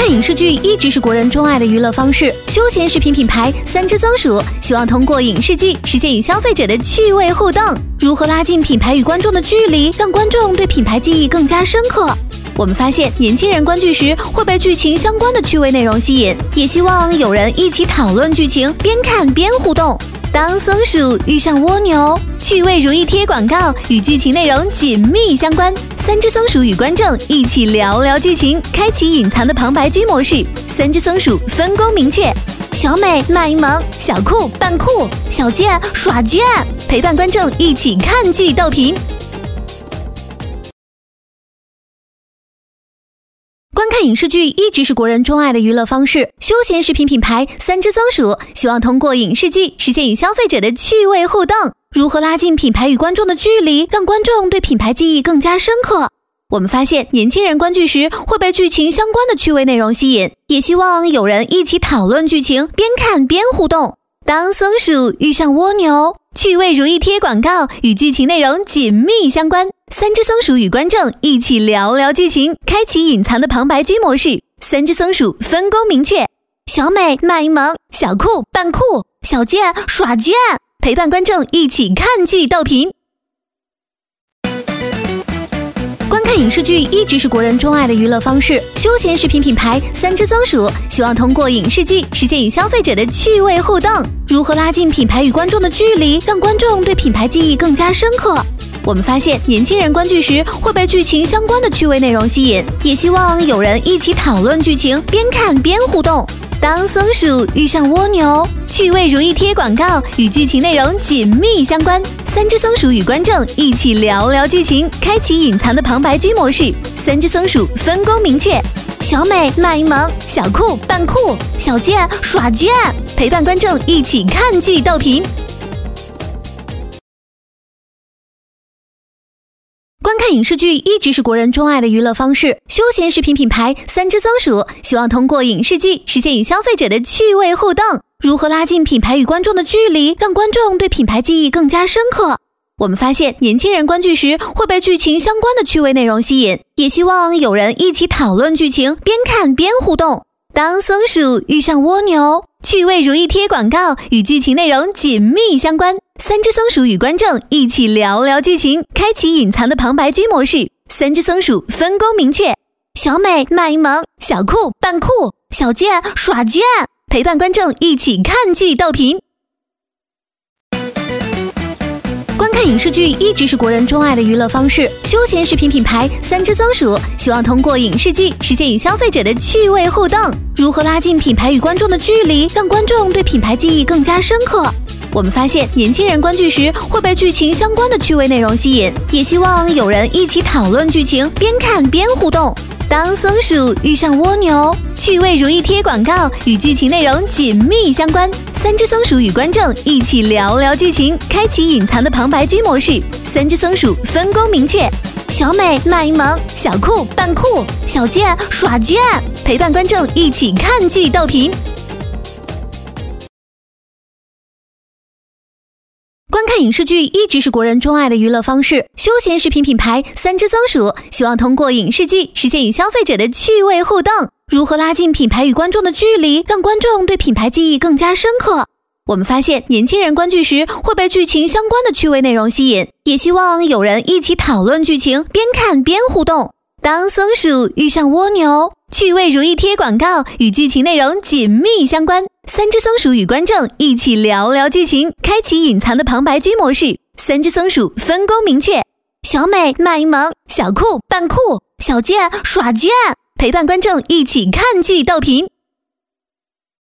看影视剧一直是国人钟爱的娱乐方式。休闲食品品牌三只松鼠希望通过影视剧实现与消费者的趣味互动。如何拉近品牌与观众的距离，让观众对品牌记忆更加深刻？我们发现年轻人观剧时会被剧情相关的趣味内容吸引，也希望有人一起讨论剧情，边看边互动。当松鼠遇上蜗牛，趣味如意贴广告与剧情内容紧密相关。三只松鼠与观众一起聊聊剧情，开启隐藏的旁白居模式。三只松鼠分工明确，小美卖萌，小酷扮酷，小贱耍贱，陪伴观众一起看剧斗贫。观看影视剧一直是国人钟爱的娱乐方式。休闲食品品牌三只松鼠希望通过影视剧实现与消费者的趣味互动。如何拉近品牌与观众的距离，让观众对品牌记忆更加深刻？我们发现年轻人观剧时会被剧情相关的趣味内容吸引，也希望有人一起讨论剧情，边看边互动。当松鼠遇上蜗牛，趣味如意贴广告与剧情内容紧密相关。三只松鼠与观众一起聊聊剧情，开启隐藏的旁白居模式。三只松鼠分工明确，小美卖萌，小酷扮酷，小贱耍贱，陪伴观众一起看剧斗贫。观看影视剧一直是国人钟爱的娱乐方式。休闲食品品牌三只松鼠希望通过影视剧实现与消费者的趣味互动。如何拉近品牌与观众的距离，让观众对品牌记忆更加深刻？我们发现年轻人观剧时会被剧情相关的趣味内容吸引，也希望有人一起讨论剧情，边看边互动。当松鼠遇上蜗牛，趣味如意贴广告与剧情内容紧密相关。三只松鼠与观众一起聊聊剧情，开启隐藏的旁白居模式。三只松鼠分工明确，小美卖萌，小酷扮酷，小贱耍贱，陪伴观众一起看剧斗贫。观看影视剧一直是国人钟爱的娱乐方式。休闲食品品牌三只松鼠希望通过影视剧实现与消费者的趣味互动。如何拉近品牌与观众的距离，让观众对品牌记忆更加深刻？我们发现年轻人观剧时会被剧情相关的趣味内容吸引，也希望有人一起讨论剧情，边看边互动。当松鼠遇上蜗牛，趣味如意贴广告与剧情内容紧密相关。三只松鼠与观众一起聊聊剧情，开启隐藏的旁白居模式。三只松鼠分工明确，小美卖萌，小酷扮酷，小贱耍贱，陪伴观众一起看剧斗贫。观看影视剧一直是国人钟爱的娱乐方式。休闲食品品牌三只松鼠希望通过影视剧实现与消费者的趣味互动。如何拉近品牌与观众的距离，让观众对品牌记忆更加深刻？我们发现年轻人观剧时会被剧情相关的趣味内容吸引，也希望有人一起讨论剧情，边看边互动。当松鼠遇上蜗牛，趣味如意贴广告与剧情内容紧密相关。三只松鼠与观众一起聊聊剧情，开启隐藏的旁白居模式。三只松鼠分工明确，小美卖萌，小酷扮酷，小贱耍贱，陪伴观众一起看剧斗贫。观看影视剧一直是国人钟爱的娱乐方式。休闲食品品牌三只松鼠希望通过影视剧实现与消费者的趣味互动。如何拉近品牌与观众的距离，让观众对品牌记忆更加深刻？我们发现年轻人观剧时会被剧情相关的趣味内容吸引，也希望有人一起讨论剧情，边看边互动。当松鼠遇上蜗牛，趣味如意贴广告与剧情内容紧密相关。三只松鼠与观众一起聊聊剧情，开启隐藏的旁白居模式。三只松鼠分工明确，小美卖萌，小酷扮酷，小贱耍贱，陪伴观众一起看剧斗贫。